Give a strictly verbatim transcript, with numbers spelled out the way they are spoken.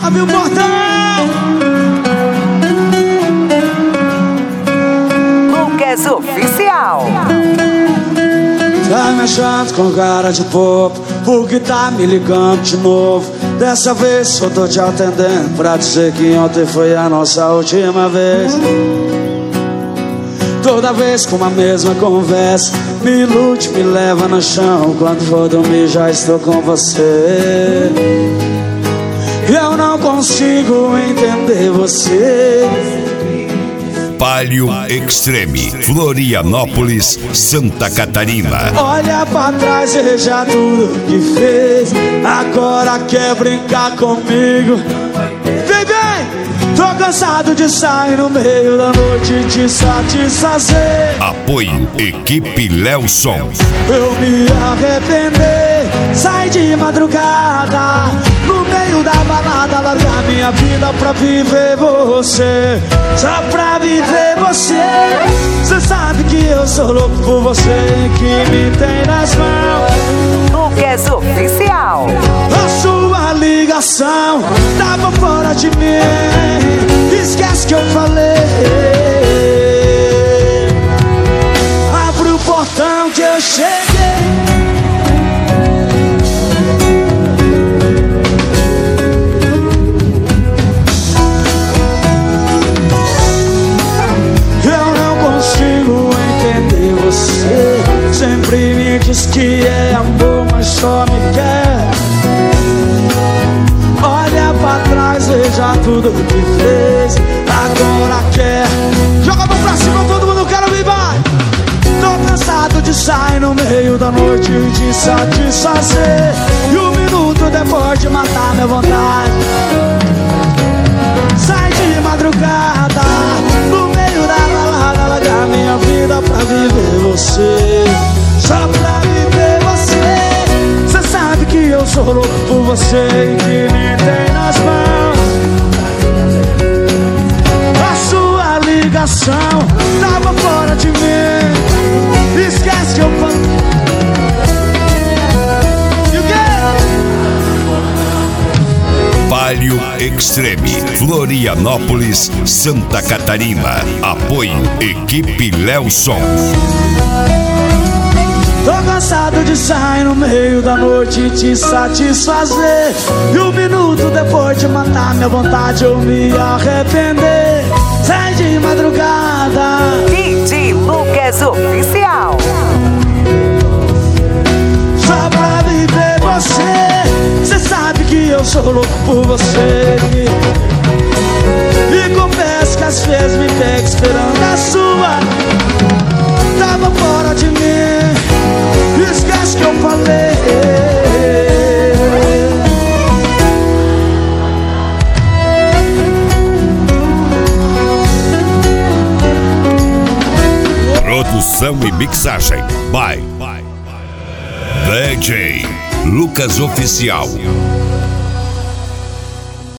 Abre o portão. Lucas Oficial. Tá me achando com cara de bobo, porque tá me ligando de novo. Dessa vez só tô te atendendo pra dizer que ontem foi a nossa última vez. Toda vez com a mesma conversa, me ilude, me leva no chão. Quando for dormir já estou com você. Eu não consigo entender você. Palio Extreme, Florianópolis, Santa Catarina. Olha pra trás, veja tudo que fez. Agora quer brincar comigo. Vem, vem! Tô cansado de sair no meio da noite e te satisfazer. Apoio Equipe Lelson. Eu me arrepender, sai de madrugada, no meio da balada, largar minha vida pra viver você. Só pra viver você. Cê sabe que eu sou louco por você, que me tem nas mãos. Lucas Oficial. A sua ligação tava fora de mim. Esquece que eu falei. Abre o portão que eu cheguei. Eu não consigo entender você. Sempre me diz que é amor, mas só me quer. Olha pra trás, veja tudo que fez. Agora quer. Joga a mão pra cima, todo mundo quer ouvir, vai. Tô cansado de sair no meio da noite e te satisfazer. E um minuto depois de matar minha vontade. Sai de madrugada, no meio da balada, largar minha vida pra viver você. Só pra viver você. Cê sabe que eu sou louco por você e que me tem nas mãos. A sua ligação tava fora de mim. Esquece que eu falo. E o quê? Palio Extreme, Florianópolis, Santa Catarina. Apoio Equipe Lelson. Tô cansado de sair no meio da noite e te satisfazer. E um minuto depois de matar minha vontade, eu me arrepender. Sai de madrugada. D J Lucas Oficial. Só pra viver você. Cê sabe que eu sou louco por você. E confesso que às vezes me pega esperando a sua. Tava fora de mim. Esquece que eu falei. Produção e mixagem by D J Lucas Oficial.